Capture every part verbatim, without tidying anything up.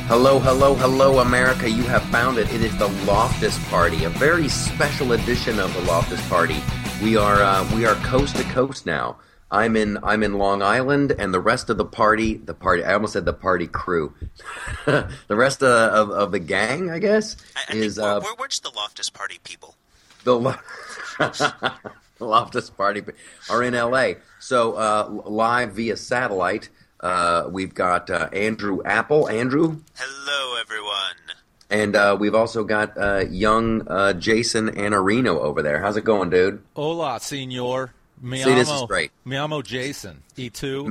Hello, hello, hello, America. You have found it. It is the Loftus Party, a very special edition of the Loftus Party. We are uh, we are coast to coast now. I'm in I'm in Long Island, and the rest of the party, the party, I almost said the party crew. The rest of, of, of the gang, I guess, I, I is... Think, uh, where, where's the Loftus Party people? The, Lo- the Loftus Party are in L A. So uh, live via satellite, uh, we've got uh, Andrew Apple. Andrew? Hello, everyone. And uh, we've also got uh, young uh, Jason Anarino over there. How's it going, dude? Hola, senor. Me See, amo, this is great. Me amo Jason. E two.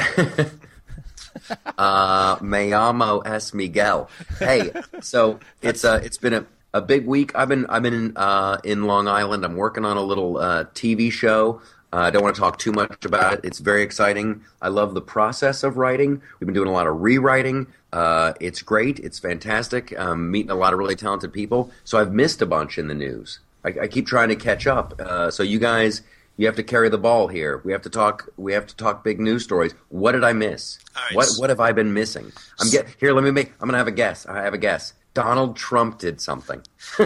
uh, me amo es Miguel. Hey, so it's uh, it's been a, a big week. I've been I've been in, uh, in Long Island. I'm working on a little uh, T V show. Uh, I don't want to talk too much about it. It's very exciting. I love the process of writing. We've been doing a lot of rewriting. Uh, it's great. It's fantastic. Um, meeting a lot of really talented people. So I've missed a bunch in the news. I, I keep trying to catch up. Uh, so you guys, you have to carry the ball here. We have to talk. We have to talk big news stories. What did I miss? All right. What What have I been missing? I'm get here. Let me make. I'm gonna have a guess. I have a guess. Donald Trump did something.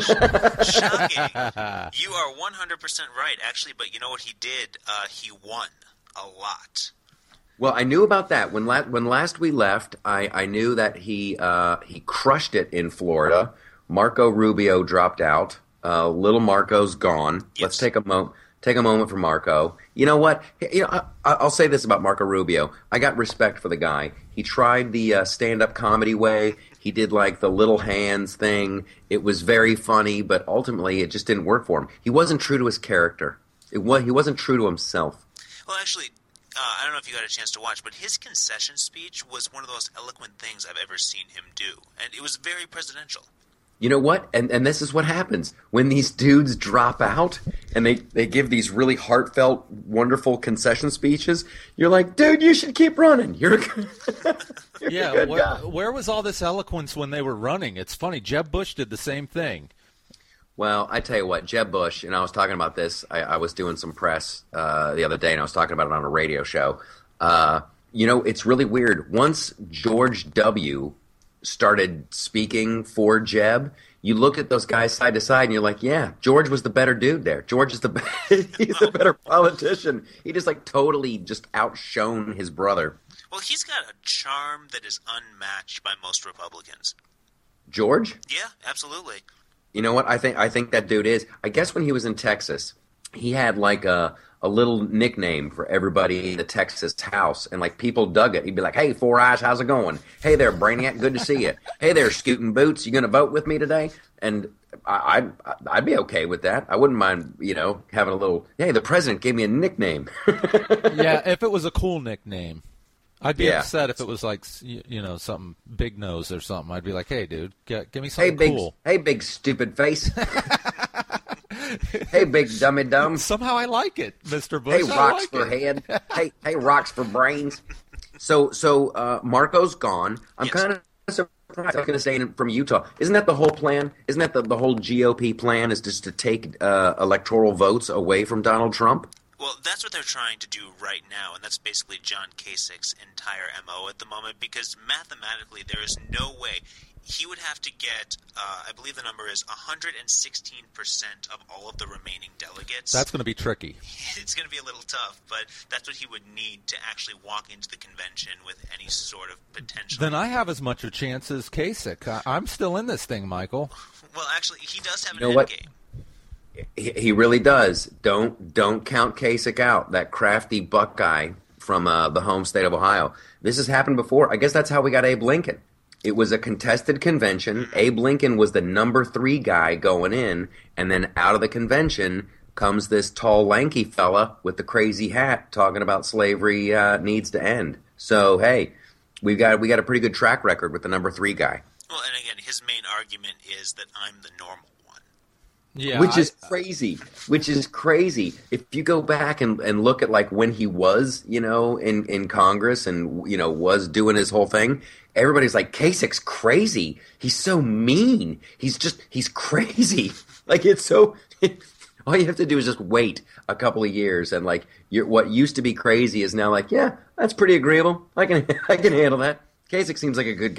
Shocking. You are one hundred percent right, actually, but you know what he did? Uh, he won a lot. Well, I knew about that. When, la- when last we left, I, I knew that he uh, he crushed it in Florida. Marco Rubio dropped out. Uh, little Marco's gone. Yes. Let's take a moment. Take a moment for Marco. You know what? You know, I, I'll say this about Marco Rubio. I got respect for the guy. He tried the uh, stand-up comedy way. He did like the little hands thing. It was very funny, but ultimately it just didn't work for him. He wasn't true to his character. It was, he wasn't true to himself. Well, actually, uh, I don't know if you got a chance to watch, but his concession speech was one of those eloquent things I've ever seen him do, and it was very presidential. You know what? And and this is what happens when these dudes drop out and they, they give these really heartfelt, wonderful concession speeches. You're like, dude, you should keep running. You're, a, you're Yeah, a good where, guy. where was all this eloquence when they were running? It's funny. Jeb Bush did the same thing. Well, I tell you what, Jeb Bush, and I was talking about this. I, I was doing some press uh, the other day, and I was talking about it on a radio show. Uh, you know, it's really weird. Once George W. started speaking for Jeb, you look at those guys side to side and you're like, yeah, George was the better dude there. George is the he's the better politician. He just like totally just outshone his brother. Well, he's got a charm that is unmatched by most Republicans. George? Yeah, absolutely. You know what? I think I think that dude is. I guess when he was in Texas, he had like a a little nickname for everybody in the Texas house, and like people dug it. He'd be like, "Hey, Four Eyes, how's it going? Hey there, Brainiac, good to see you. Hey there, Scootin' Boots, you gonna vote with me today?" And I, I'd I'd be okay with that. I wouldn't mind, you know, having a little. Hey, the president gave me a nickname. Yeah, if it was a cool nickname. I'd be Yeah. upset if it was like, you you know, something Big Nose or something. I'd be like, hey, dude, get, give me something Hey, big, cool. hey, big stupid face. Hey, big dummy dumb. Somehow I like it, Mister Bush. Hey, I rocks like for it. head. Hey, hey, rocks for brains. So, so uh, Marco's gone. I'm Yes. kind of surprised. I was going to say from Utah. Isn't that the whole plan? Isn't that the, the whole G O P plan? Is just to take uh, electoral votes away from Donald Trump? Well, that's what they're trying to do right now, and that's basically John Kasich's entire M O at the moment, because mathematically there is no way. He would have to get, uh, I believe the number is one hundred sixteen percent of all of the remaining delegates. That's going to be tricky. It's going to be a little tough, but that's what he would need to actually walk into the convention with any sort of potential. Then I have as much a chance as Kasich. I, I'm still in this thing, Michael. Well, actually, he does have an You know end what? game. He, he really does. Don't don't count Kasich out. That crafty Buckeye from uh, the home state of Ohio. This has happened before. I guess that's how we got Abe Lincoln. It was a contested convention. Abe Lincoln was the number three guy going in, and then out of the convention comes this tall, lanky fella with the crazy hat talking about slavery uh, needs to end. So hey, we've got we got a pretty good track record with the number three guy. Well, and again, his main argument is that I'm the normal one. Yeah, Which is I- crazy. Which is crazy. If you go back and, and look at like when he was, you know, in, in Congress and, you know, was doing his whole thing, everybody's like, Kasich's crazy. He's so mean. He's just, he's crazy. Like it's so, all you have to do is just wait a couple of years and like you're, what used to be crazy is now like, yeah, that's pretty agreeable. I can, I can handle that. Kasich seems like a good guy.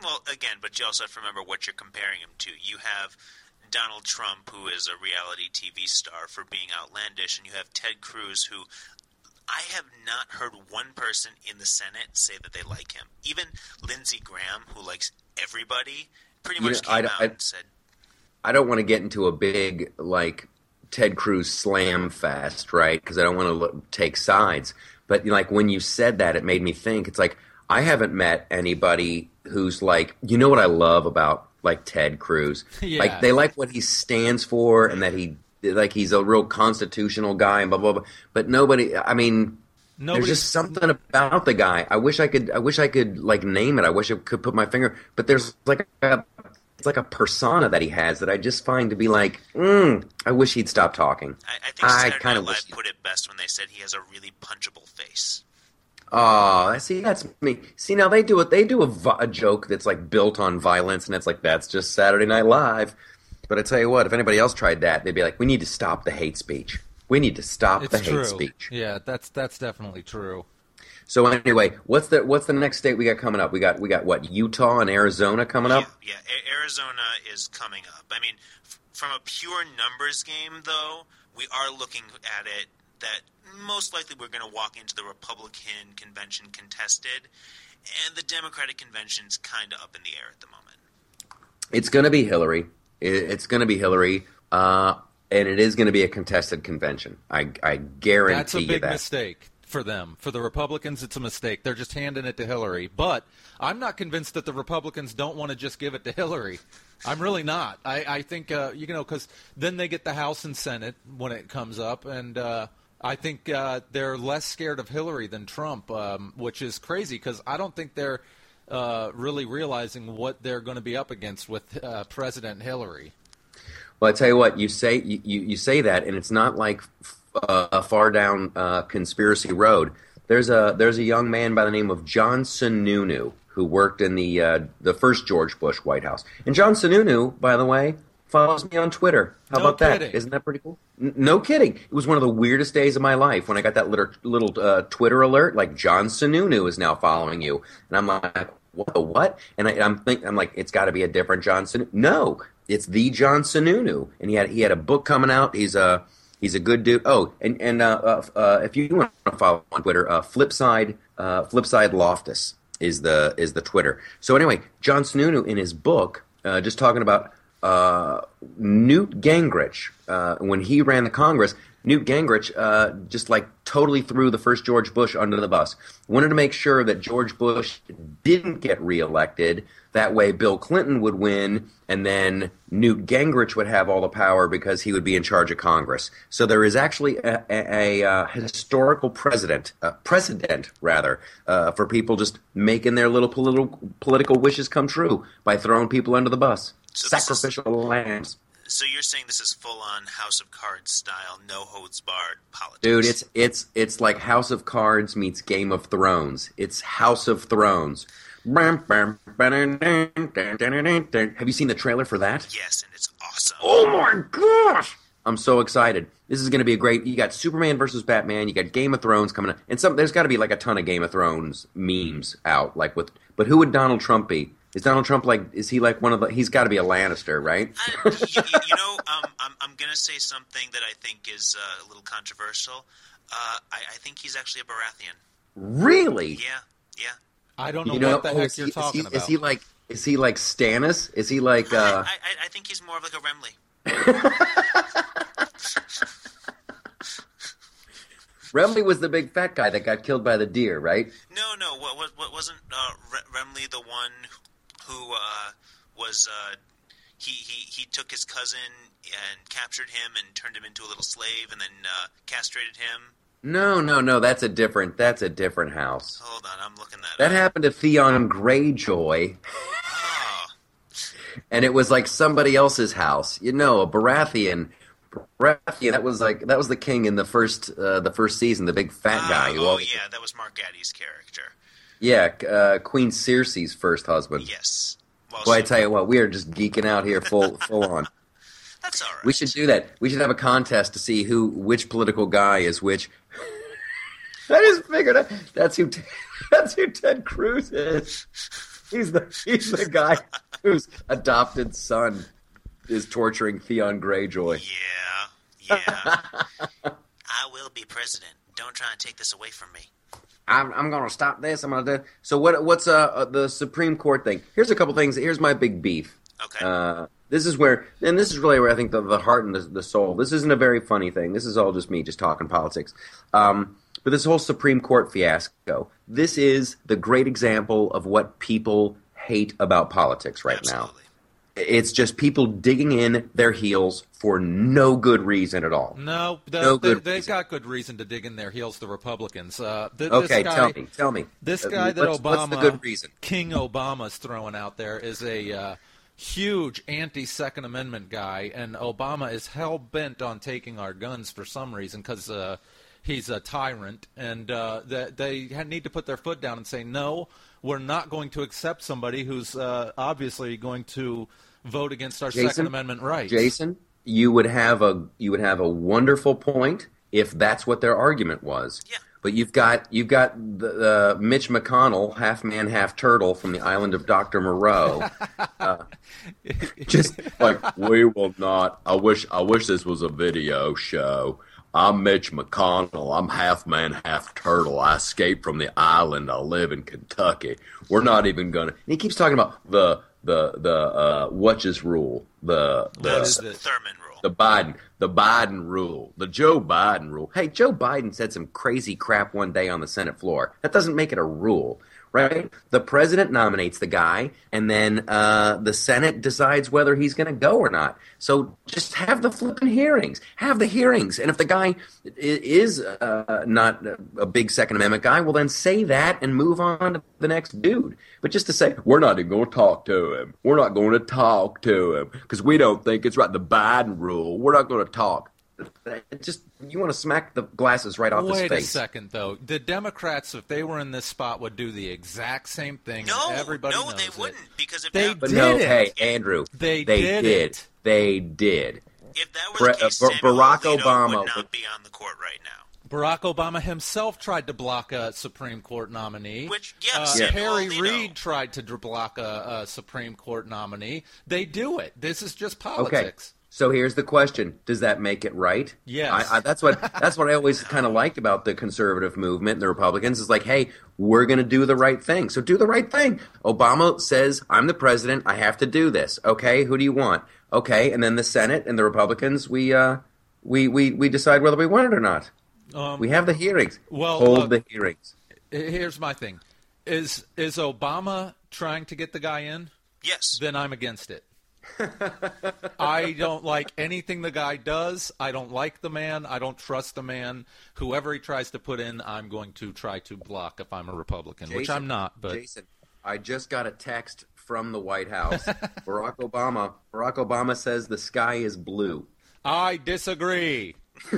Well, again, but you also have to remember what you're comparing him to. You have Donald Trump, who is a reality T V star for being outlandish, and you have Ted Cruz, who I have not heard one person in the Senate say that they like him. Even Lindsey Graham, who likes everybody, pretty much you know, came I, out I, and said, I don't want to get into a big, like, Ted Cruz slam fest, right? Because I don't want to look, take sides. But, like, when you said that, it made me think. It's like, I haven't met anybody who's like, you know what I love about, like, Ted Cruz? Yeah. Like, they like what he stands for and that he, like, he's a real constitutional guy and blah, blah, blah. But nobody, I mean... Nobody's... There's just something about the guy. I wish I could. I wish I could like name it. I wish I could put my finger. But there's like a, it's like a persona that he has that I just find to be like, mm, I wish he'd stop talking. I, I think Saturday kind Night of Live put it best when they said he has a really punchable face. Oh, see, that's me. See, now they do it. They do a, a joke that's like built on violence, and it's like that's just Saturday Night Live. But I tell you what, if anybody else tried that, they'd be like, we need to stop the hate speech. We need to stop it's the true. hate speech. Yeah, that's that's definitely true. So anyway, what's the what's the next state we got coming up? We got we got what, Utah and Arizona coming up? Yeah, yeah. A- Arizona is coming up. I mean, f- from a pure numbers game, though, we are looking at it that most likely we're going to walk into the Republican convention contested, and the Democratic convention's kind of up in the air at the moment. It's going to be Hillary. It's going to be Hillary. Uh, And it is going to be a contested convention. I, I guarantee That's a you big that. mistake for them. For the Republicans, it's a mistake. They're just handing it to Hillary. But I'm not convinced that the Republicans don't want to just give it to Hillary. I'm really not. I, I think, uh, you know, because then they get the House and Senate when it comes up. And uh, I think uh, they're less scared of Hillary than Trump, um, which is crazy because I don't think they're uh, really realizing what they're going to be up against with uh, President Hillary. Well, I tell you what, you say you, you say that, and it's not like uh, a far down uh, conspiracy road. There's a there's a young man by the name of John Sununu who worked in the uh, the first George Bush White House. And John Sununu, by the way, follows me on Twitter. How No about that? kidding. Isn't that pretty cool? N- no kidding. It was one of the weirdest days of my life when I got that little little uh, Twitter alert, like John Sununu is now following you, and I'm like, what? The what? And I, I'm think I'm like, it's got to be a different John Sununu. No. It's the John Sununu, and he had he had a book coming out. He's a he's a good dude. Oh, and and uh, uh, uh, if you want to follow on Twitter, uh, Flipside uh, Flipside Loftus is the is the Twitter. So anyway, John Sununu in his book, uh, just talking about uh, Newt Gingrich uh, when he ran the Congress. Newt Gingrich uh, just like totally threw the first George Bush under the bus. Wanted to make sure that George Bush didn't get reelected. That way Bill Clinton would win, and then Newt Gingrich would have all the power because he would be in charge of Congress. So there is actually a, a, a uh, historical precedent, uh, precedent rather, uh, for people just making their little political political wishes come true by throwing people under the bus. So this Sacrificial is- lambs. So you're saying this is full-on House of Cards style, no-holds-barred politics? Dude, it's it's it's like House of Cards meets Game of Thrones. It's House of Thrones. Have you seen the trailer for that? Yes, and it's awesome. Oh my gosh! I'm so excited. This is going to be a great. You got Superman versus Batman. You got Game of Thrones coming up, and some. There's got to be like a ton of Game of Thrones memes out. Like with, but who would Donald Trump be? Is Donald Trump like? Is he like one of the? He's got to be a Lannister, right? I, you, you, you know, um, I'm I'm gonna say something that I think is uh, a little controversial. Uh, I, I think he's actually a Baratheon. Really? Yeah, yeah. I don't know, You know, what the oh, heck is you're he, talking is he, about. Is he like? Is he like Stannis? Is he like? Uh... I, I, I think he's more of like a Remley. Remley was the big fat guy that got killed by the deer, right? No, no. What what, what wasn't uh, Remley the one who uh, was? Uh, he, he he took his cousin and captured him and turned him into a little slave and then uh, castrated him. No, no, no. That's a different. That's a different house. Hold on, I'm looking that. That up. happened to Theon Greyjoy, Oh, and it was like somebody else's house. You know, a Baratheon. Baratheon. That was like that was the king in the first uh, the first season, the big fat guy. Uh, who oh always- yeah, that was Mark Gaddy's character. yeah, uh, Queen Cersei's first husband. Yes. Well, Boy, I so- tell you what, we are just geeking out here, full full on. that's all right. We should do that. We should have a contest to see who which political guy is which. I just figured out that's who that's who Ted Cruz is. he's the he's the guy whose adopted son is torturing Theon Greyjoy. Yeah, yeah. I will be president. Don't try and take this away from me. I'm, I'm going to stop this. I'm going to do. So what? What's uh, uh the Supreme Court thing? Here's a couple things. Here's my big beef. Okay. Uh, this is where, and this is really where I think the, the heart and the, the soul. This isn't a very funny thing. This is all just me just talking politics. Um, but this whole Supreme Court fiasco. This is the great example of what people hate about politics right Absolutely. now. It's just people digging in their heels for no good reason at all. No, the, no they, good they reason. got good reason to dig in their heels, the Republicans. Uh, th- Okay, this guy, tell me, tell me. This Uh, guy that what's, Obama, what's the good reason? King Obama's throwing out there is a uh, huge anti-Second Amendment guy, and Obama is hell-bent on taking our guns for some reason because uh, he's a tyrant, and uh, that they need to put their foot down and say, no, we're not going to accept somebody who's uh, obviously going to vote against our Jason? Second Amendment rights. Jason, you would have a you would have a wonderful point if that's what their argument was. Yeah. But you've got you've got the, uh, Mitch McConnell, half man, half turtle, from the island of Doctor Moreau, uh, just like, we will not. I wish I wish this was a video show. I'm Mitch McConnell. I'm half man, half turtle. I escaped from the island. I live in Kentucky. We're not even gonna. And he keeps talking about the the the uh, what's his rule, the the What is it? Thurman rule. the Biden, the Biden rule, the Joe Biden rule. Hey, Joe Biden said some crazy crap one day on the Senate floor. That doesn't make it a rule, right? The president nominates the guy, and then uh, the Senate decides whether he's going to go or not. So just have the flipping hearings. Have the hearings. And if the guy i- is uh, not a big Second Amendment guy, well, then say that and move on to the next dude. But just to say, we're not even going to talk to him. We're not going to talk to him because we don't think it's right. The Biden rule. We're not going to talk. It just, you want to smack the glasses right off his Wait a face. second, though. The Democrats, if they were in this spot, would do the exact same thing. No, Everybody no, knows they it. wouldn't, because if They that, But did no, it. hey, Andrew, They they did did. it. They did. if that were Pre- the case, uh, Bar- Samuel Barack Alito Obama would not would- be on the court right now. Barack Obama himself tried to block a Supreme Court nominee. Which, yeah, uh, Samuel Harry Alito. Reid tried to dr- block a, a Supreme Court nominee. They do it. This is just Okay. politics. So here's the question: does that make it right? Yes. I, I, that's what that's what I always kind of liked about the conservative movement and the Republicans is like, hey, we're going to do the right thing. So do the right thing. Obama says, I'm the president. I have to do this. Okay, who do you want? Okay, and then the Senate and the Republicans, we uh, we we we decide whether we want it or not. Um, We have the hearings. well, hold look- the hearings. Here's my thing: is is Obama trying to get the guy in? Yes. Then I'm against it. I don't like anything the guy does. I don't like the man. I don't trust the man. Whoever he tries to put in, I'm going to try to block if I'm a Republican, which Jason, I'm not. But Jason, I just got a text from the White House. Barack Obama. Barack Obama says the sky is blue. I disagree.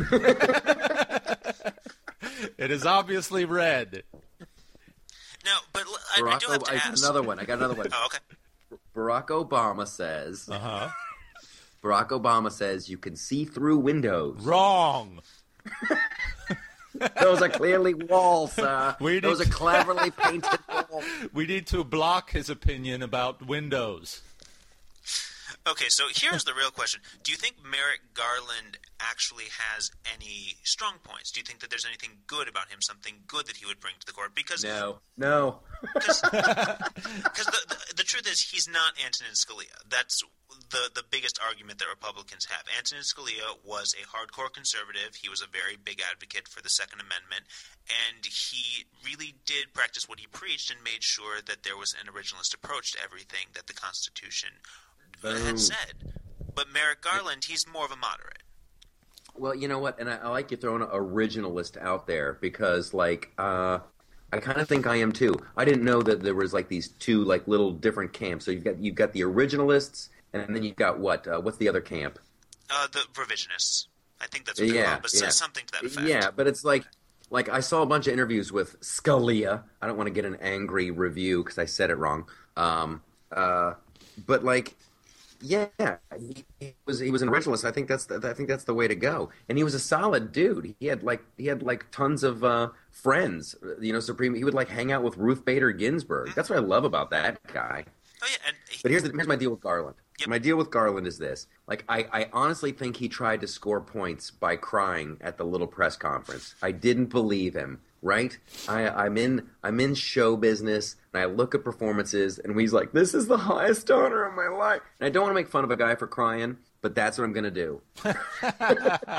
It is obviously red. No, but l- I, I Barack do have Ob- to I got ask. another one. I got another one. Oh, okay. Barack Obama says. Uh huh. Barack Obama says you can see through windows. Wrong. Those are clearly walls, sir. We Those are need- cleverly painted walls. We need to block his opinion about windows. Okay, so here's the real question. Do you think Merrick Garland actually has any strong points? Do you think that there's anything good about him, something good that he would bring to the court? Because No, no. Because the, the, the truth is, he's not Antonin Scalia. That's the, the biggest argument that Republicans have. Antonin Scalia was a hardcore conservative. He was a very big advocate for the Second Amendment, and he really did practice what he preached and made sure that there was an originalist approach to everything that the Constitution Boom. had said. But Merrick Garland, he's more of a moderate. Well, you know what? And I, I like you throwing an originalist out there because, like, uh, I kind of think I am too. I didn't know that there was like these two like little different camps. So you've got you've got the originalists, and then you've got what? Uh, what's the other camp? Uh, the revisionists. I think that's what they're Yeah, called, but yeah. something to that effect. Yeah, but it's like, like I saw a bunch of interviews with Scalia. I don't want to get an angry review because I said it wrong. Um, uh, but like, Yeah, he, he was he was an originalist. I think that's the, I think that's the way to go. And he was a solid dude. He had like he had like tons of uh, friends. You know, Supreme. He would like hang out with Ruth Bader Ginsburg. That's what I love about that guy. Oh yeah, and he, But here's the, here's my deal with Garland. Yep. My deal with Garland is this: like, I, I honestly think he tried to score points by crying at the little press conference. I didn't believe him. Right? I, I'm in I'm in show business, and I look at performances, and he's like, "This is the highest honor of my life." And I don't want to make fun of a guy for crying, but that's what I'm going to do. oh,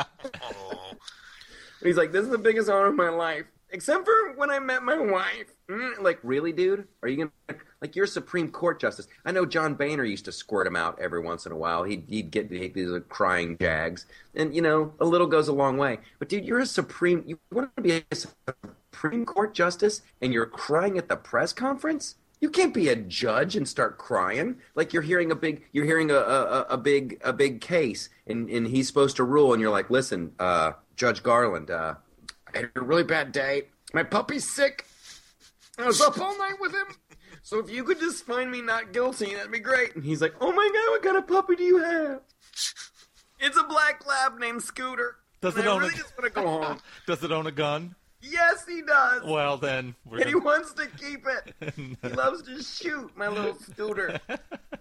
He's like, "This is the biggest honor of my life, except for when I met my wife." Mm, like, really, dude? Are you gonna like you're a Supreme Court justice? I know John Boehner used to squirt him out every once in a while. He'd he'd get these crying jags, and you know, a little goes a long way. But dude, you're a Supreme. You want to be a Supreme Court justice, and you're crying at the press conference? You can't be a judge and start crying like you're hearing a big you're hearing a a, a big a big case, and and he's supposed to rule, and you're like, listen, uh, Judge Garland, uh, I had a really bad day. My puppy's sick. I was up all night with him. So if you could just find me not guilty, that'd be great. And he's like, oh my God, what kind of puppy do you have? It's a black lab named Scooter. Does and it I own really a... just want to go home. Does it own a gun? Yes, he does. Well, then. We're and he gonna... wants to keep it. No. He loves to shoot my little Scooter. and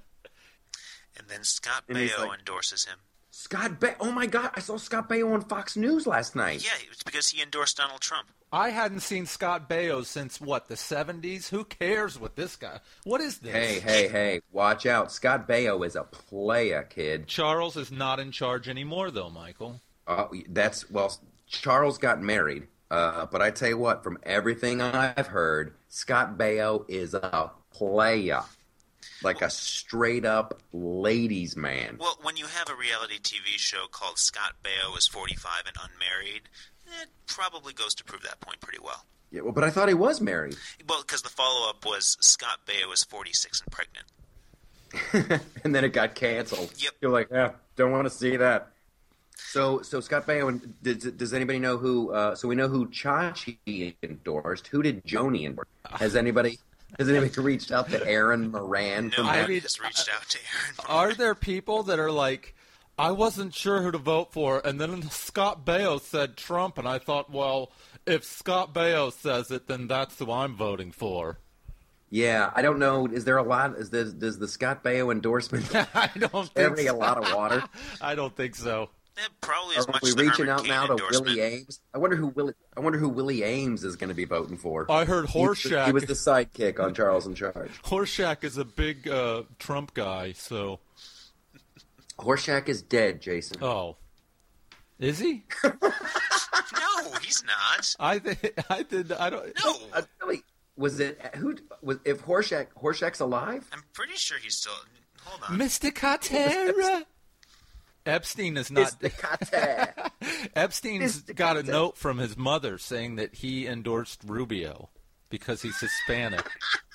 then Scott And he's Baio like- endorses him. Scott Baio. Oh my God, I saw Scott Baio on Fox News last night. Yeah, it's because he endorsed Donald Trump. I hadn't seen Scott Baio since, what, the seventies? Who cares what this guy... What is this? Hey, hey, hey, watch out. Scott Baio is a playa, kid. Charles is not in charge anymore, though, Michael. Uh, that's, well, Charles got married. Uh, but I tell you what, from everything I've heard, Scott Baio is a playa. Like a straight-up ladies' man. Well, when you have a reality T V show called Scott Baio is forty-five and unmarried, it probably goes to prove that point pretty well. Yeah, well, but I thought he was married. Well, because the follow-up was Scott Baio is forty-six and pregnant. And then it got canceled. Yep. You're like, yeah, don't want to see that. So, so Scott Baio, and does, does anybody know who? Uh, so we know who Chachi endorsed. Who did Joni endorse? Has anybody? Has anybody reached out to Aaron Moran? No from one I mean, has reached out to Aaron. Are there people that are like, I wasn't sure who to vote for, and then Scott Baio said Trump, and I thought, well, if Scott Baio says it, then that's who I'm voting for. Yeah, I don't know. Is there a lot? Is there, does the Scott Baio endorsement I don't carry think a so. lot of water? I don't think so. Eh, probably as Are much we as the reaching Herman out Cain now to endorsement. Willie Ames? I wonder who Willie. I wonder who Willie Ames is going to be voting for. I heard He was- Horseshack. He was the sidekick on Charles in Charge. Horseshack is a big uh, Trump guy, so... Horseshack is dead, Jason. Oh. Is he? No, he's not. I th- I did. I don't. No, Uh, really? Was it who? Was if Horseshack? Horseshack's alive? I'm pretty sure he's still. Hold on. Mister Cartera. Epstein is not. Mister Carter. Epstein's Mister got a Carter. note from his mother saying that he endorsed Rubio because he's Hispanic.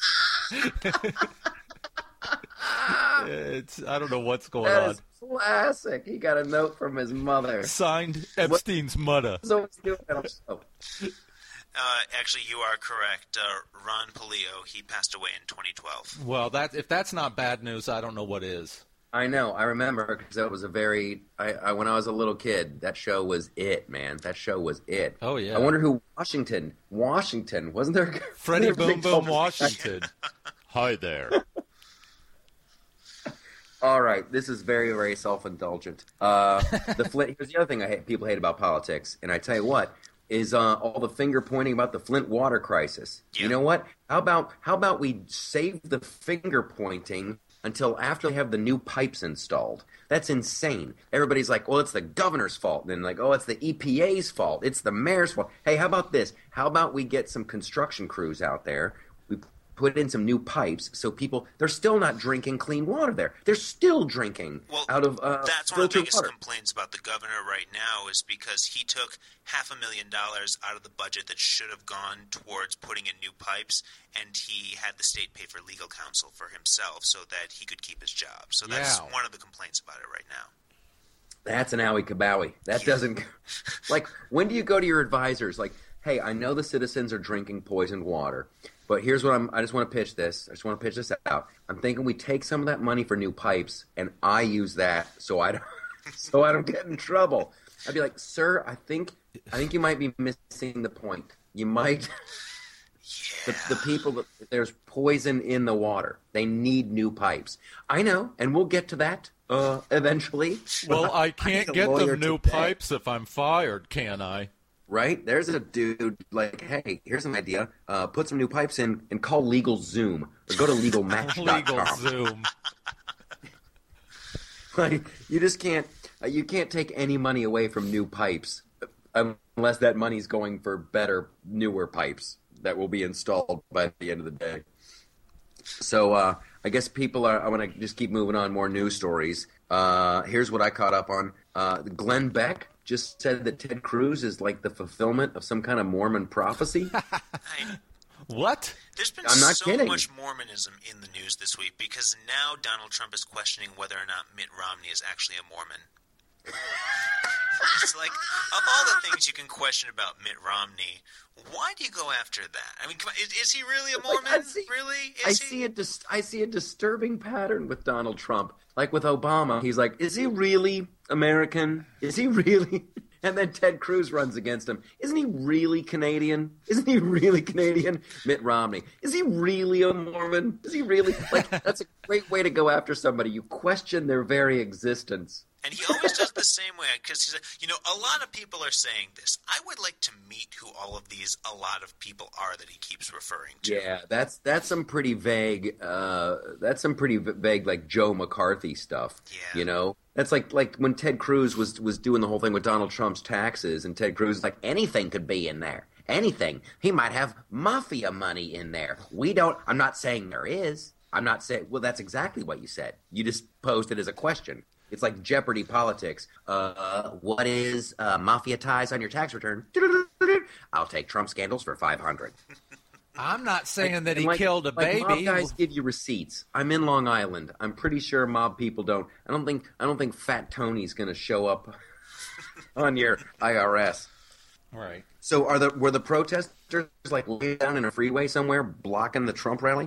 It's I don't know what's going That on. is classic. He got a note from his mother. Signed Epstein's mother. So he's doing that on the show. Uh, actually, you are correct. Uh, Ron Palillo, he passed away in twenty twelve. Well, that if that's not bad news, I don't know what is. I know. I remember because that was a very. I, I when I was a little kid, that show was it, man. That show was it. Oh, yeah. I wonder who Washington. Washington wasn't there? Freddie wasn't there a Boom big Boom cul-de-sac? Washington. Hi there. All right, this is very, very self-indulgent. Uh, the Flint. Here's the other thing I hate, people hate about politics, and I tell you what is uh, all the finger pointing about the Flint water crisis. Yeah. You know what? How about how about we save the finger pointing until after they have the new pipes installed? That's insane. Everybody's like, well, it's the governor's fault. And then like, oh, it's the E P A's fault. It's the mayor's fault. Hey, how about this? How about we get some construction crews out there? We put in some new pipes so people, they're still not drinking clean water there. They're still drinking Well, out of uh, that's one of the filtered biggest water. complaints about the governor right now is because he took half a million dollars out of the budget that should have gone towards putting in new pipes, and he had the state pay for legal counsel for himself so that he could keep his job. So that's Yeah. one of the complaints about it right now. That's an owie kabowie. That doesn't, like, when do you go to your advisors? Like, hey, I know the citizens are drinking poisoned water, But here's what I'm. I just want to pitch this. I just want to pitch this out. I'm thinking we take some of that money for new pipes, and I use that so I don't, so I don't get in trouble. I'd be like, sir, I think, I think you might be missing the point. You might. Yeah. The, the people that there's poison in the water. They need new pipes. I know, and we'll get to that uh, eventually. Well, But I can't need a get lawyer them new today. pipes if I'm fired, can I? Right? There's a dude like, hey, here's an idea. Uh, put some new pipes in and call Legal Zoom or go to legal match dot com. Legal Zoom. Like, you just can't. Uh, you can't take any money away from new pipes unless that money's going for better, newer pipes that will be installed by the end of the day. So uh, I guess people are. I want to just keep moving on. More news stories. Uh, here's what I caught up on. Uh, Glenn Beck just said that Ted Cruz is like the fulfillment of some kind of Mormon prophecy. I, What? there's been I'm not so kidding. much Mormonism in the news this week because now Donald Trump is questioning whether or not Mitt Romney is actually a Mormon. It's like, of all the things you can question about Mitt Romney, why do you go after that? I mean, come on, is, is he really a Mormon? Like, I see, really? Is I he? see a dis- I see a disturbing pattern with Donald Trump. Like with Obama, he's like, is he really American? Is he really? And then Ted Cruz runs against him. Isn't he really Canadian? Isn't he really Canadian? Mitt Romney. Is he really a Mormon? Is he really? Like, that's a great way to go after somebody. You question their very existence. And he always does the same way because he's like, you know, a lot of people are saying this. I would like to meet who all of these a lot of people are that he keeps referring to. Yeah, that's that's some pretty vague. Uh, that's some pretty v- vague, like Joe McCarthy stuff. Yeah. You know, that's like like when Ted Cruz was was doing the whole thing with Donald Trump's taxes, and Ted Cruz was like, anything could be in there. Anything. He might have mafia money in there. We don't. I'm not saying there is. I'm not saying. Well, that's exactly what you said. You just posed it as a question. It's like Jeopardy politics. Uh, what is uh, mafia ties on your tax return? I'll take Trump scandals for five hundred. I'm not saying that he like, killed a like baby. Mob guys give you receipts. I'm in Long Island. I'm pretty sure mob people don't. I don't think. I don't think Fat Tony's going to show up on your I R S. Right. So, are the were the protesters like laying down in a freeway somewhere blocking the Trump rally?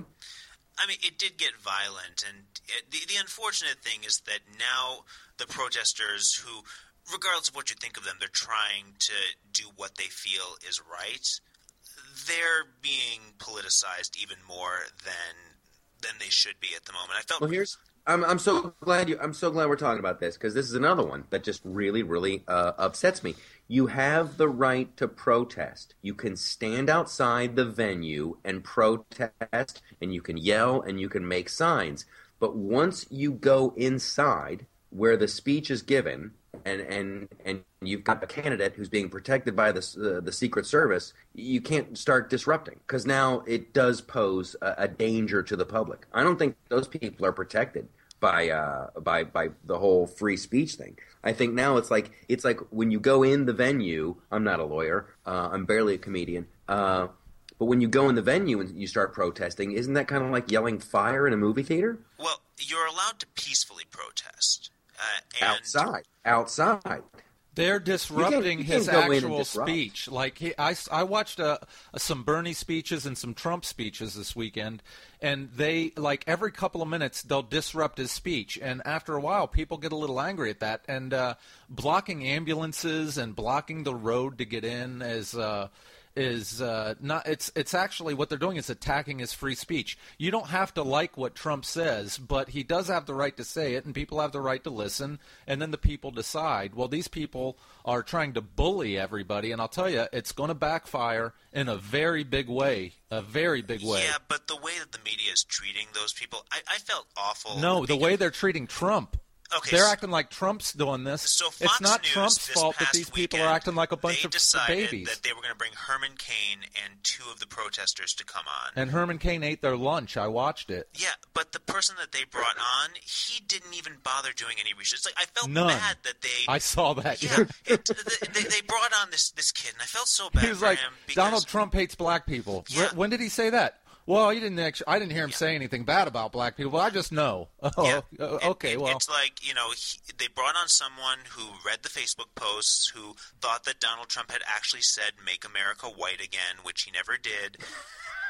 I mean, it did get violent, and it, the, the unfortunate thing is that now the protesters who, regardless of what you think of them, they're trying to do what they feel is right, they're being politicized even more than than they should be at the moment. I felt Well, here's. I'm I'm so glad you. I'm so glad we're talking about this because this is another one that just really really uh, upsets me. You have the right to protest. You can stand outside the venue and protest, and you can yell and you can make signs. But once you go inside where the speech is given, and and and you've got a candidate who's being protected by the uh, the Secret Service, you can't start disrupting because now it does pose a, a danger to the public. I don't think those people are protected by uh by by the whole free speech thing. I think now it's like it's like when you go in the venue. I'm not a lawyer. Uh, I'm barely a comedian. Uh, but when you go in the venue and you start protesting, isn't that kind of like yelling fire in a movie theater? well, you're allowed to peacefully protest. Uh, and Outside, outside. They're disrupting you can't his go in and actual disrupt. speech. Like he, I, I watched uh some Bernie speeches and some Trump speeches this weekend, and they like every couple of minutes they'll disrupt his speech, and after a while people get a little angry at that. And uh, blocking ambulances and blocking the road to get in is. Uh, is uh, not it's it's actually what they're doing is attacking his free speech. You don't have to like what Trump says, but he does have the right to say it, and people have the right to listen, and then the people decide. Well, these people are trying to bully everybody, and I'll tell you, it's going to backfire in a very big way, a very big way. yeah, but the way that the media is treating those people, I, I felt awful. No, the because- way they're treating Trump. Okay, They're so- acting like Trump's doing this. So Fox it's not News Trump's this fault that past these people weekend, are acting like a bunch they of decided babies. that they were going to bring Herman Cain and two of the protesters to come on. And Herman Cain ate their lunch. I watched it. Yeah, but the person that they brought on, he didn't even bother doing any research. It's like I felt None. bad that they. I saw that. Yeah, it, they, they brought on this this kid, and I felt so bad He was for like, him because Donald Trump hates black people. Yeah. When did he say that? Well, he didn't actually, I didn't hear him Yeah. say anything bad about black people. I just know. Oh, Yeah. uh, It- okay, it- well. it's like, you know, he, they brought on someone who read the Facebook posts, who thought that Donald Trump had actually said "Make America White Again," which he never did.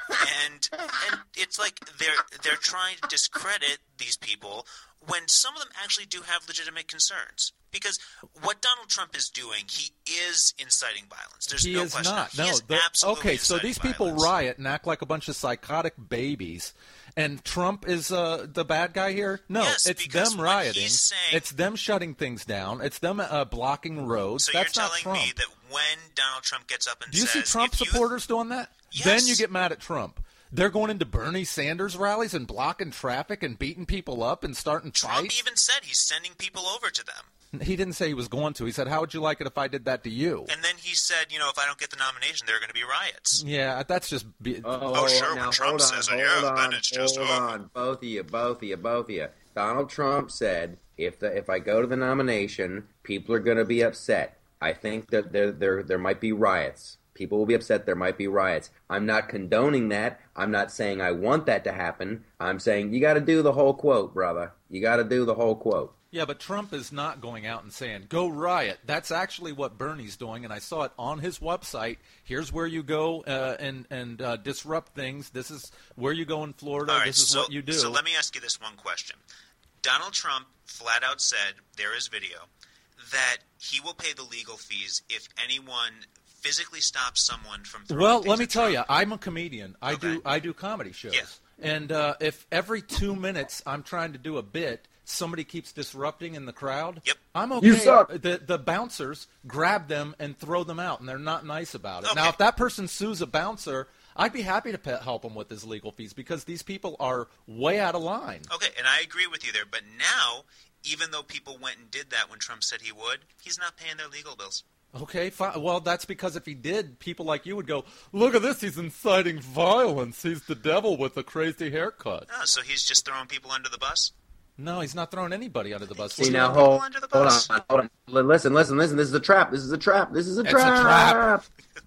and and it's like they're they're trying to discredit these people when some of them actually do have legitimate concerns. Because what Donald Trump is doing, he is inciting violence. There's he no is question. not. He No, is the- absolutely okay. So inciting these people violence. riot and act like a bunch of psychotic babies, and Trump is uh, the bad guy here. No, Yes, it's because them what rioting. he's saying- It's them shutting things down. It's them uh, blocking roads. So That's you're not telling Trump. me that when Donald Trump gets up and Do you says, see Trump if you- supporters doing that? Yes. Then you get mad at Trump. They're going into Bernie Sanders rallies and blocking traffic and beating people up and starting Trump fights. even said he's sending people over to them. He didn't say he was going to. He said, "How would you like it if I did that to you?" And then he said, you know, if I don't get the nomination, there are going to be riots. Yeah, that's just. Be- Oh, sure, now when Trump hold on, says it, hold yeah, on, then it's just hold over. on. Both of you, both of you, both of you. Donald Trump said, if the if I go to the nomination, people are going to be upset. I think that there there there might be riots. People will be upset. There might be riots. I'm not condoning that. I'm not saying I want that to happen. I'm saying you got to do the whole quote, brother. You got to do the whole quote. Yeah, but Trump is not going out and saying, "Go riot." That's actually what Bernie's doing, and I saw it on his website. Here's where you go uh, and and uh, disrupt things. This is where you go in Florida. All right, this is so, what you do. So let me ask you this one question. Donald Trump flat out said, there is video, that he will pay the legal fees if anyone physically stops someone from throwing Well, things let me at tell you, Trump. I'm a comedian. I Okay. do I do comedy shows. Yeah. And uh, if every two minutes I'm trying to do a bit, somebody keeps disrupting in the crowd, Yep. I'm okay. You suck. The, the bouncers grab them and throw them out, and they're not nice about it. Okay. Now, if that person sues a bouncer, I'd be happy to pe- help him with his legal fees because these people are way out of line. Okay, and I agree with you there. But now, even though people went and did that when Trump said he would, he's not paying their legal bills. Okay, fine. Well, that's because if he did, people like you would go, "Look at this, he's inciting violence. He's the devil with a crazy haircut." Oh, so he's just throwing people under the bus? No, he's not throwing anybody under the bus. See What- now, people hold, under the hold bus. on, hold on. L- Listen, listen, listen. This is a trap. This is a trap. This is a It's a trap. trap.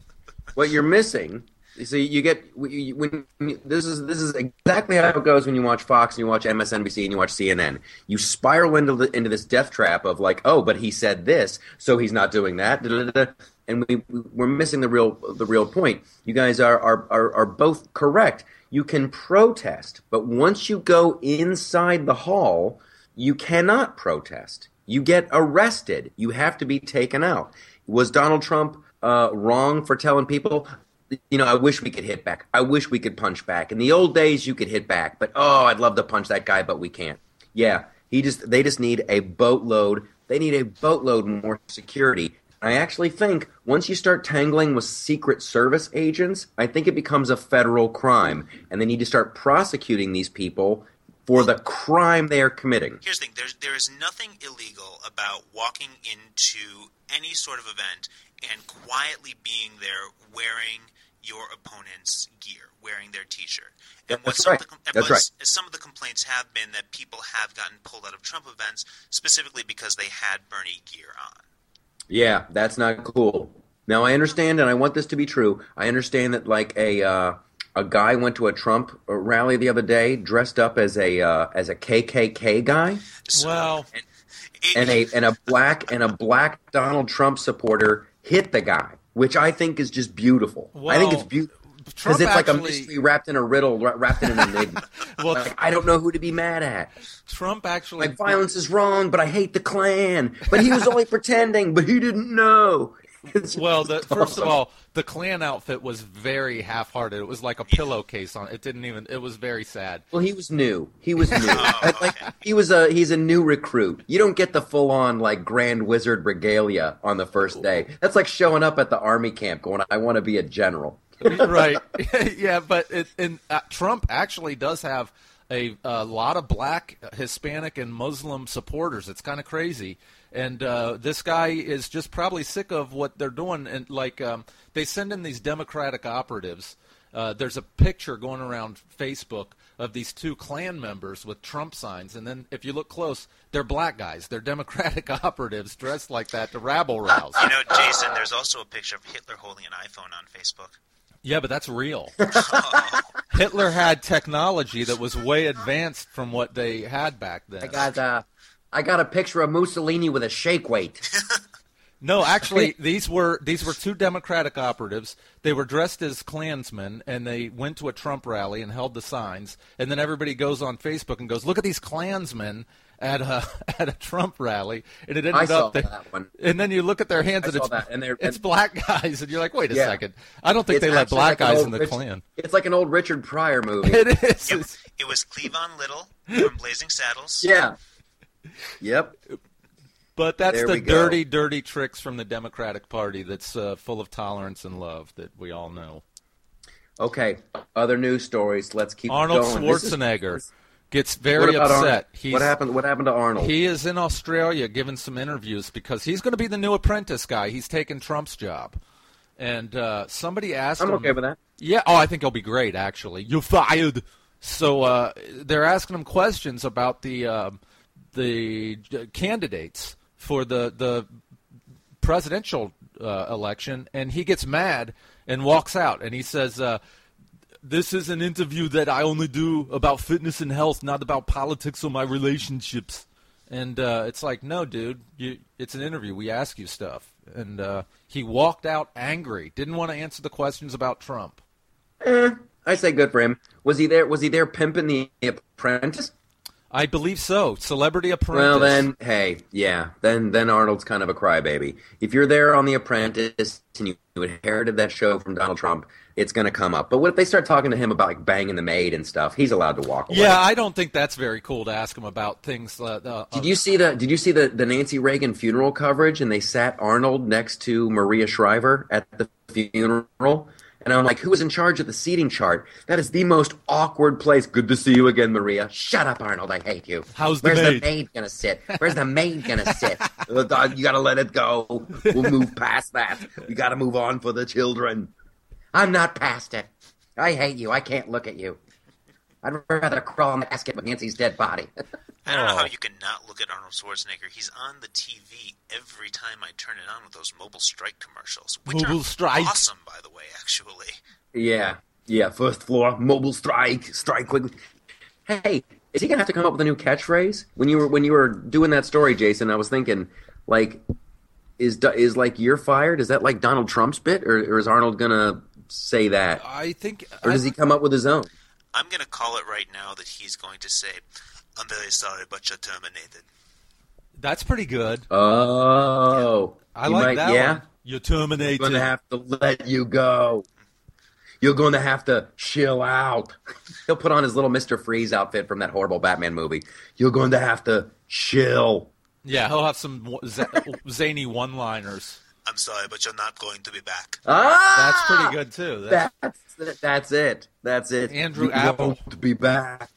What you're missing, you see, you get when when you- this is this is exactly how it goes when you watch Fox and you watch M S N B C and you watch C N N. You spiral into the, into this death trap of like, oh, but he said this, so he's not doing that. Da, da, da, da. And we we're missing the real the real point. You guys are are, are are both correct. You can protest, but once you go inside the hall, you cannot protest. You get arrested. You have to be taken out. Was Donald Trump uh, wrong for telling people, you know, I wish we could hit back. I wish we could punch back. In the old days, you could hit back, but oh, I'd love to punch that guy, but we can't. Yeah, he just they just need a boatload. They need a boatload more security. I actually think once you start tangling with Secret Service agents, I think it becomes a federal crime, and they need to start prosecuting these people for the crime they are committing. Here's the thing. There's, there is nothing illegal about walking into any sort of event and quietly being there wearing your opponent's gear, wearing their T-shirt. And what That's some right. of the, com- That's what right. s- some of the complaints have been that people have gotten pulled out of Trump events specifically because they had Bernie gear on. Yeah, that's not cool. Now I understand, and I want this to be true. I understand that like a uh, a guy went to a Trump rally the other day dressed up as a uh, as a K K K guy, So, Well, it- and a and a black and a black Donald Trump supporter hit the guy, which I think is just beautiful. I think it's Well, beautiful. Trump Because it's like a actually- mystery wrapped in a riddle, wra- wrapped in an enigma. Well, Like, I don't know who to be mad at. Trump actually Like, violence is wrong, but I hate the Klan. But he was only pretending, but he didn't know. It's Well, the, just first of awesome. all, the Klan outfit was very half-hearted. It was like a pillowcase on. It didn't even. It was very sad. Well, he was new. He was new. Like, like, he was a he's a new recruit. You don't get the full on like Grand Wizard regalia on the first day. That's like showing up at the army camp, going, "I want to be a general." Right? Yeah, but it, and uh, Trump actually does have a, a lot of black, Hispanic, and Muslim supporters. It's kind of crazy. And uh, this guy is just probably sick of what they're doing. And like um, they send in these Democratic operatives. Uh, there's a picture going around Facebook of these two Klan members with Trump signs, and then if you look close, they're black guys. They're Democratic operatives dressed like that to rabble rouse. You know, Jason, there's also a picture of Hitler holding an iPhone on Facebook. Yeah, but that's real. Hitler had technology that was way advanced from what they had back then. I got uh, I got a picture of Mussolini with a shake weight. No, actually, these were these were two Democratic operatives. They were dressed as Klansmen, and they went to a Trump rally and held the signs. And then everybody goes on Facebook and goes, "Look at these Klansmen at a at a Trump rally." And it ended I saw up that, that one. And then you look at their hands, I and saw it's that, and they're- it's and- black guys, and you're like, "Wait a Yeah. second! I don't think It's they let actually black like an guys old in the Rich- Klan." It's like an old Richard Pryor movie. It is. Yep. It's- It was Cleavon Little from Blazing Saddles. Yeah. Yep. But that's There the we go. dirty, dirty tricks from the Democratic Party that's uh, full of tolerance and love that we all know. Okay. Other news stories. Let's keep Arnold going. This is- Schwarzenegger gets What very about Arnold? upset. He's, What happened? What happened to Arnold? He is in Australia giving some interviews because he's going to be the new apprentice guy. He's taking Trump's job. And uh, somebody asked I'm him. okay with that. Yeah, oh, I think he'll be great, actually. You're fired. So uh, they're asking him questions about the uh, the candidates for the the presidential uh, election, and he gets mad and walks out, and he says, uh, "This is an interview that I only do about fitness and health, not about politics or my relationships." And uh, it's like, no, dude, you, it's an interview. We ask you stuff. And uh, he walked out angry, didn't want to answer the questions about Trump. Eh, I say good for him. Was he there? Was he there pimping the Apprentice? I believe so. Celebrity Apprentice. Well, then, hey, yeah, then then Arnold's kind of a crybaby. If you're there on The Apprentice and you inherited that show from Donald Trump, it's going to come up. But what if they start talking to him about like banging the maid and stuff? He's allowed to walk away. Yeah, I don't think that's very cool to ask him about things. Uh, uh, Did you see the Did you see the, the Nancy Reagan funeral coverage? And they sat Arnold next to Maria Shriver at the funeral. And I'm like, who was in charge of the seating chart? That is the most awkward place. Good to see you again, Maria. Shut up, Arnold. I hate you. How's the Where's maid? the maid gonna sit? Where's the maid gonna sit? Oh, dog, you gotta let it go. We'll move past that. We gotta move on for the children. I'm not past it. I hate you. I can't look at you. I'd rather crawl in the casket with Nancy's dead body. I don't know how Oh. you can not look at Arnold Schwarzenegger. He's on the T V every time I turn it on with those Mobile Strike commercials, which Mobile are Strike. awesome, by the way, actually. Yeah, yeah. First floor, mobile strike, strike quickly. Hey, is he gonna have to come up with a new catchphrase? When you were when you were doing that story, Jason, I was thinking, like, is is like you're fired? Is that like Donald Trump's bit, or, or is Arnold gonna say that, I think. or does he come up with his own? I'm going to call it right now that he's going to say, "I'm very sorry, but you're terminated." That's pretty good. Oh, I he like might- that Yeah, one. You're terminated. I'm gonna have to let you go. You're going to have to chill out. He'll put on his little Mister Freeze outfit from that horrible Batman movie. You're going to have to chill. Yeah, he'll have some w- z- zany one-liners. I'm sorry, but you're not going to be back. Ah, That's pretty good too. That's, That's that's it. That's it. Andrew you Apple. won't be back.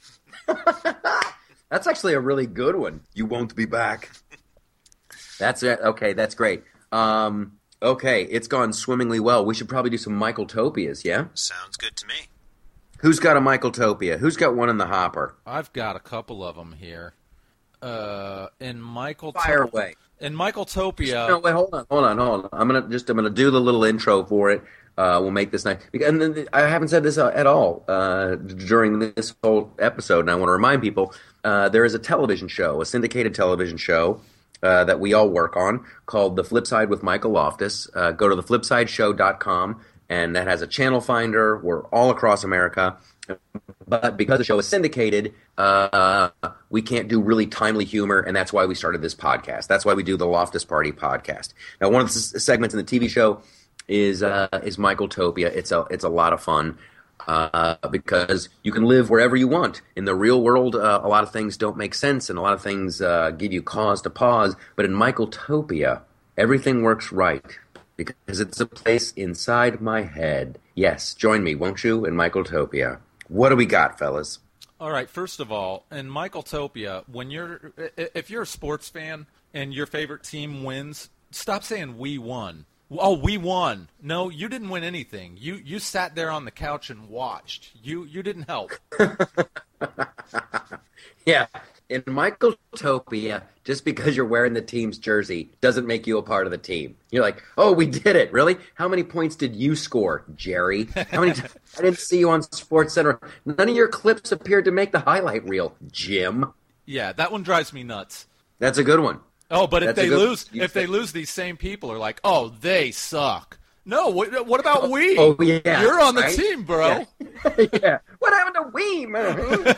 That's actually a really good one. You won't be back. That's it. Okay, that's great. Um, okay, it's gone swimmingly well. We should probably do some Michael Topias, yeah? Sounds good to me. Who's got a Michael Topia? Who's got one in the hopper? I've got a couple of them here. Uh, in Michael. Fire To- away. In Michael Topia. No, wait, hold on, hold on, hold on. I'm gonna just I'm gonna do the little intro for it. Uh, we'll make this nice. And then I haven't said this uh, at all uh, during this whole episode, and I want to remind people uh, there is a television show, a syndicated television show uh, that we all work on called The Flip Side with Michael Loftus. Uh, go to the flipside show dot com, and that has a channel finder. We're all across America. But because the show is syndicated, uh, we can't do really timely humor, and that's why we started this podcast. That's why we do the Loftus Party podcast. Now, one of the s- segments in the T V show is uh, is Michael Topia. It's a it's a lot of fun uh, because you can live wherever you want. In the real world, uh, a lot of things don't make sense, and a lot of things uh, give you cause to pause. But in Michael Topia, everything works right because it's a place inside my head. Yes, join me, won't you, in Michael Topia. What do we got, fellas? All right. First of all, in Michael Topia, when you're if you're a sports fan and your favorite team wins, stop saying "we won." Oh, we won. No, you didn't win anything. You you sat there on the couch and watched. You you didn't help. Yeah, in Michael Topia, just because you're wearing the team's jersey doesn't make you a part of the team. You're like, oh, we did it, really? How many points did you score, Jerry? How many? T- I didn't see you on Sports Center. None of your clips appeared to make the highlight reel, Jim. Yeah, that one drives me nuts. That's a good one. Oh, but if That's a they good- lose, you if they said- lose, these same people are like, oh, they suck. No, what, what about we? Oh, yeah, You're on the right? team, bro. Yeah. yeah. What happened to we, man?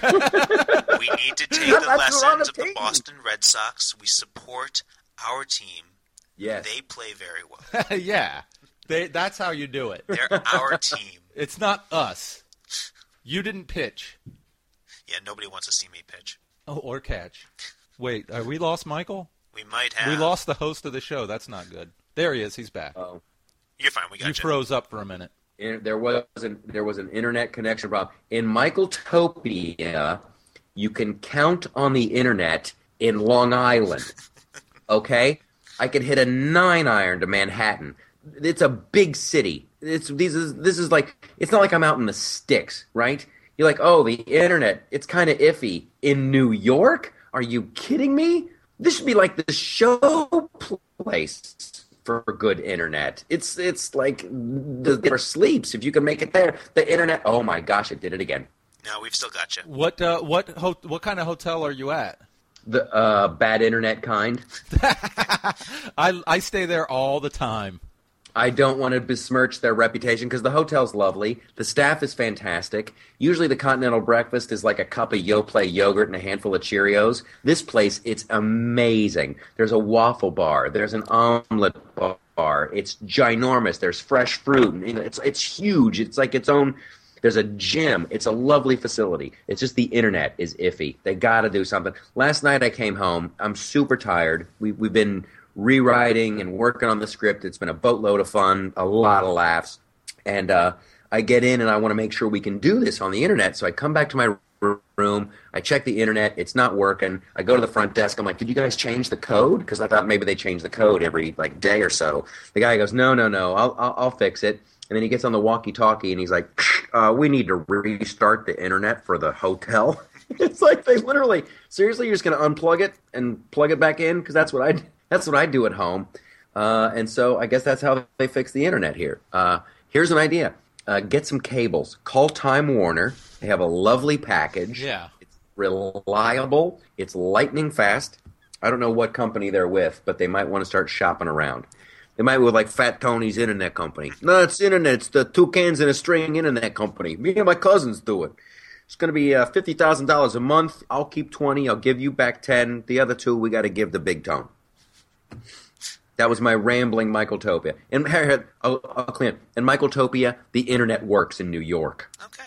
We need to take the That's who on lessons the of the team. Boston Red Sox. We support our team. Yes. They play very well. Yeah, they, that's how you do it. They're our team. It's not us. You didn't pitch. Yeah, nobody wants to see me pitch. Oh, or catch. Wait, are we lost Michael? We might have. We lost the host of the show. That's not good. There he is. He's back. Oh. You're fine. We got You you. froze up for a minute. In- there was an there was an internet connection problem in Michaeltopia. You can count on the internet in Long Island. Okay, I could hit a nine iron to Manhattan. It's a big city. It's these is this is like it's not like I'm out in the sticks, right? You're like, oh, the internet. It's kind of iffy in New York. Are you kidding me? This should be like the show place for good internet. It's it's like the never sleeps. If you can make it there, the internet. Oh my gosh, it did it again. No, we've still got you. What uh, what ho- what kind of hotel are you at? The uh, bad internet kind. I I stay there all the time. I don't want to besmirch their reputation because the hotel's lovely. The staff is fantastic. Usually the continental breakfast is like a cup of Yoplait yogurt and a handful of Cheerios. This place, it's amazing. There's a waffle bar. There's an omelet bar. It's ginormous. There's fresh fruit. It's it's huge. It's like its own. There's a gym. It's a lovely facility. It's just the internet is iffy. They got to do something. Last night I came home. I'm super tired. We, we've been rewriting and working on the script. It's been a boatload of fun, a lot of laughs. And uh, I get in and I want to make sure we can do this on the internet. So I come back to my r- room. I check the internet. It's not working. I go to the front desk. I'm like, did you guys change the code? Because I thought maybe they change the code every like day or so. The guy goes, no, no, no. I'll, I'll, I'll fix it. And then he gets on the walkie-talkie and he's like, uh, we need to restart the internet for the hotel. It's like they literally, seriously, you're just going to unplug it and plug it back in? Because that's what I that's what I do at home. Uh, and so I guess that's how they fix the internet here. Uh, here's an idea. Uh, get some cables. Call Time Warner. They have a lovely package. Yeah. It's reliable. It's lightning fast. I don't know what company they're with, but they might want to start shopping around. They might be with like Fat Tony's Internet Company. No, it's internet. It's the two cans and a string internet company. Me and my cousins do it. It's going to be uh, fifty thousand dollars a month. I'll keep twenty. I'll give you back ten. The other two, we got to give the big tone. That was my rambling Michaeltopia. And I'll, I'll clean it. In Michaeltopia, the internet works in New York. Okay.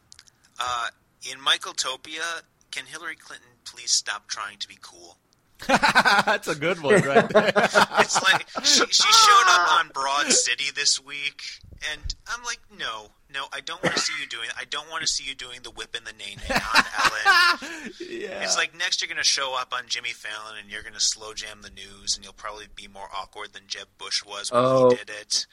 Uh, in Michaeltopia, can Hillary Clinton please stop trying to be cool? That's a good one right there. It's like she, she showed up on Broad City this week, and I'm like, no, no, I don't want to see you doing. I don't want to see you doing the whip and the nay nay on Ellen. Yeah. It's like next you're going to show up on Jimmy Fallon, and you're going to slow jam the news, and you'll probably be more awkward than Jeb Bush was when Oh. he did it.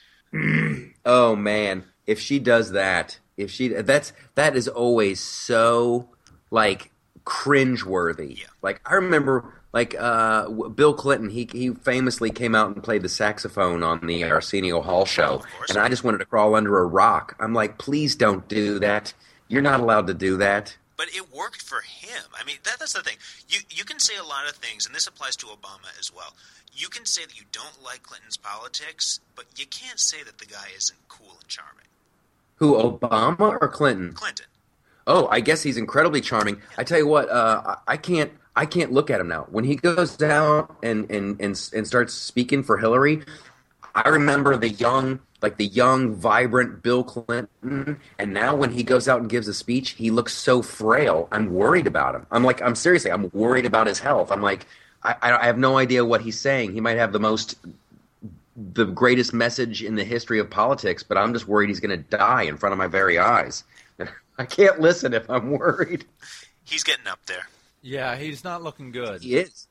Oh man, if she does that, if she that's that is always so like cringeworthy. Yeah. Like I remember, like uh, Bill Clinton, he he famously came out and played the saxophone on the Arsenio Hall show, Of course. and I just wanted to crawl under a rock. I'm like, please don't do that. You're not allowed to do that. But it worked for him. I mean, that, that's the thing. You you can say a lot of things, and this applies to Obama as well. You can say that you don't like Clinton's politics, but you can't say that the guy isn't cool and charming. Who, Obama or Clinton? Clinton. Oh, I guess he's incredibly charming. I tell you what, uh, I I can't, I can't look at him now. When he goes down and, and, and, and starts speaking for Hillary, I remember the young, like the young, vibrant Bill Clinton. And now when he goes out and gives a speech, he looks so frail. I'm worried about him. I'm like, I'm seriously, I'm worried about his health. I'm like, I, I have no idea what he's saying. He might have the most, the greatest message in the history of politics, but I'm just worried he's going to die in front of my very eyes. I can't listen if I'm worried. He's getting up there. Yeah, he's not looking good. He is.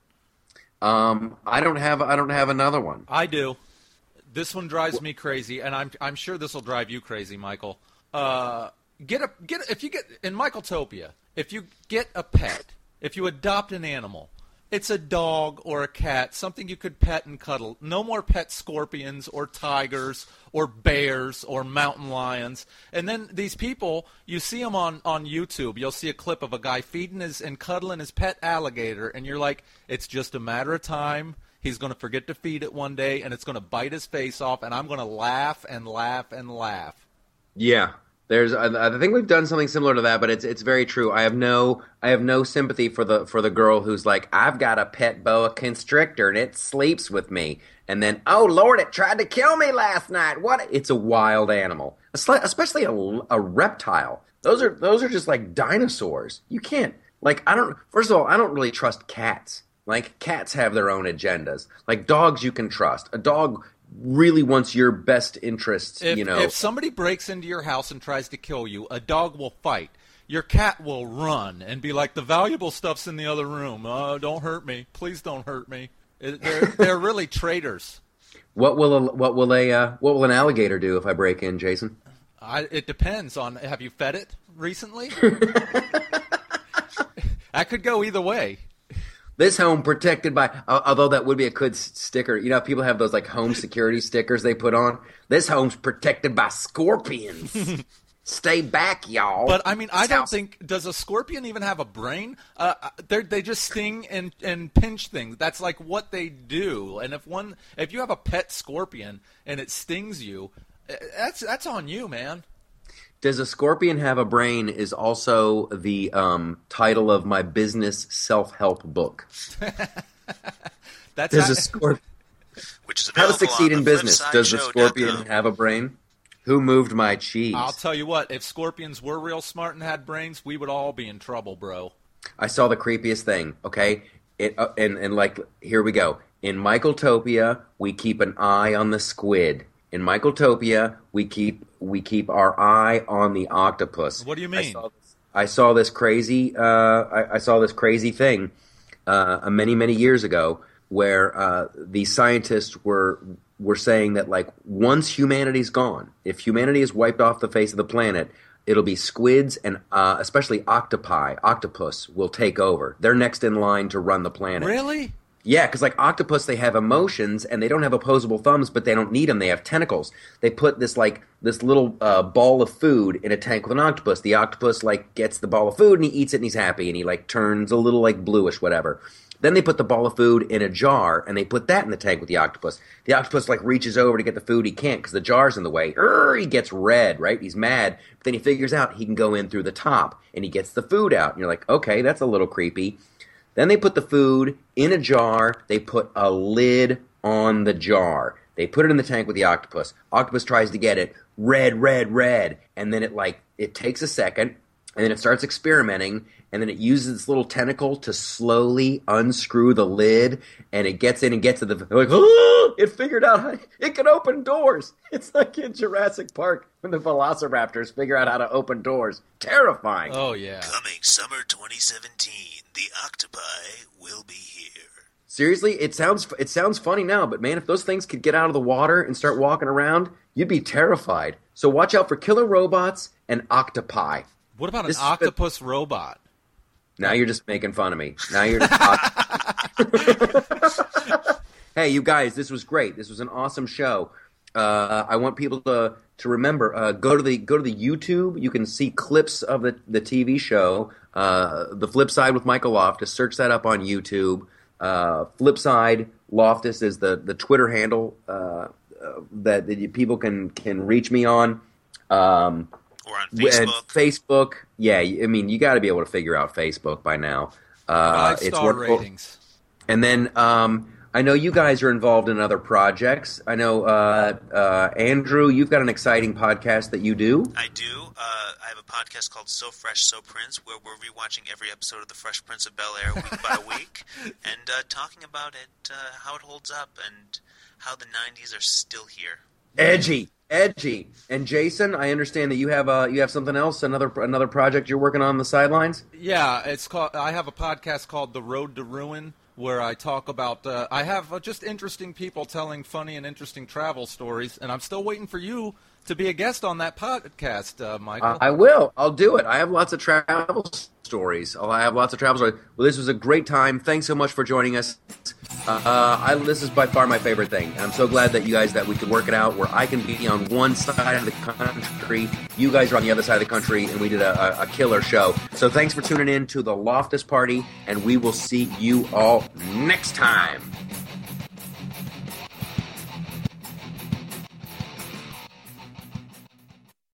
Um, I don't have. I don't have another one. I do. This one drives me crazy, and I'm I'm sure this will drive you crazy, Michael. Uh, get a get if you get in Michaeltopia, if you get a pet, if you adopt an animal, it's a dog or a cat, something you could pet and cuddle. No more pet scorpions or tigers or bears or mountain lions. And then these people, you see them on, on YouTube. You'll see a clip of a guy feeding his and cuddling his pet alligator, and you're like, it's just a matter of time. He's going to forget to feed it one day, and it's going to bite his face off, and I'm going to laugh and laugh and laugh. Yeah. There's, I, I think we've done something similar to that, but it's it's very true. I have no I have no sympathy for the for the girl who's like, I've got a pet boa constrictor and it sleeps with me, and then oh Lord, it tried to kill me last night. What? It's a wild animal, especially a, a reptile. Those are those are just like dinosaurs. You can't like I don't. First of all, I don't really trust cats. Like cats have their own agendas. Like dogs, you can trust. A dog really wants your best interests, if, you know. If somebody breaks into your house and tries to kill you, a dog will fight. Your cat will run and be like, the valuable stuff's in the other room. Oh, don't hurt me. Please don't hurt me. It, they're, they're really traitors. What will a, what will a uh, what will an alligator do if I break in, Jason? I, it depends on, have you fed it recently? That could go either way. This home protected by, although that would be a good sticker. You know, people have those like home security stickers they put on. This home's protected by scorpions. Stay back, y'all. But I mean, I don't house. think, does a scorpion even have a brain? Uh, they just sting and, and pinch things. That's like what they do. And if one, if you have a pet scorpion and it stings you, that's that's on you, man. Does a scorpion have a brain is also the um, title of my business self-help book. That's Does not, a scorpion Which is How to available succeed on in the business? Does the flipside show dot scorpion com. have a brain? Who moved my cheese? I'll tell you what, if scorpions were real smart and had brains, we would all be in trouble, bro. I saw the creepiest thing, okay? It uh, and, and like, here we go. In Michaeltopia, we keep an eye on the squid. In Michaeltopia, we keep we keep our eye on the octopus. What do you I mean? saw this, I saw this crazy. Uh, I, I saw this crazy thing uh, many many years ago, where uh, the scientists were were saying that like once humanity's gone, if humanity is wiped off the face of the planet, it'll be squids and uh, especially octopi, octopus will take over. They're next in line to run the planet. Really? Yeah, because like octopus, they have emotions and they don't have opposable thumbs, but they don't need them. They have tentacles. They put this like this little uh, ball of food in a tank with an octopus. The octopus like gets the ball of food and he eats it and he's happy and he like turns a little like bluish, whatever. Then they put the ball of food in a jar and they put that in the tank with the octopus. The octopus like reaches over to get the food. He can't because the jar's in the way. Urgh, he gets red, right? He's mad. But then he figures out he can go in through the top and he gets the food out. And you're like, okay, that's a little creepy. Then they put the food in a jar. They put a lid on the jar. They put it in the tank with the octopus. Octopus tries to get it. Red, red, red. And then it like it takes a second. And then it starts experimenting. And then it uses its little tentacle to slowly unscrew the lid. And it gets in and gets to the... Like, oh! It figured out how it can open doors. It's like in Jurassic Park when the velociraptors figure out how to open doors. Terrifying. Oh, yeah. Coming summer twenty seventeen, the octopi will be here. Seriously, it sounds it sounds funny now, but man, if those things could get out of the water and start walking around, you'd be terrified. So watch out for killer robots and octopi. What about This an has been- octopus robot? Now you're just making fun of me. Now you're just Hey, you guys, this was great. This was an awesome show. Uh, I want people to to remember uh, go to the go to the YouTube. You can see clips of the, the T V show, uh, The Flip Side with Michael Loftus. Search that up on YouTube. Uh, Flipside Loftus is the, the Twitter handle uh, uh, that, that you, people can can reach me on. Um, Or on and Facebook. Facebook, yeah. I mean, you got to be able to figure out Facebook by now. Uh, Five it's star wonderful. ratings. And then um, I know you guys are involved in other projects. I know, uh, uh, Andrew, you've got an exciting podcast that you do. I do. Uh, I have a podcast called So Fresh, So Prince, where we're rewatching every episode of The Fresh Prince of Bel-Air week by week and uh, talking about it, uh, how it holds up, and how the nineties are still here. Edgy, edgy. And Jason, I understand that you have uh, you have something else, another another project you're working on the sidelines. Yeah, it's called. I have a podcast called The Road to Ruin, where I talk about. Uh, I have uh, just interesting people telling funny and interesting travel stories, and I'm still waiting for you to be a guest on that podcast, uh, Michael. I will. I'll do it. I have lots of travel stories. I'll have lots of travel stories. Well, this was a great time. Thanks so much for joining us. Uh, I, this is by far my favorite thing. And I'm so glad that you guys, that we could work it out where I can be on one side of the country, you guys are on the other side of the country, and we did a, a, a killer show. So thanks for tuning in to the Loftus Party, and we will see you all next time.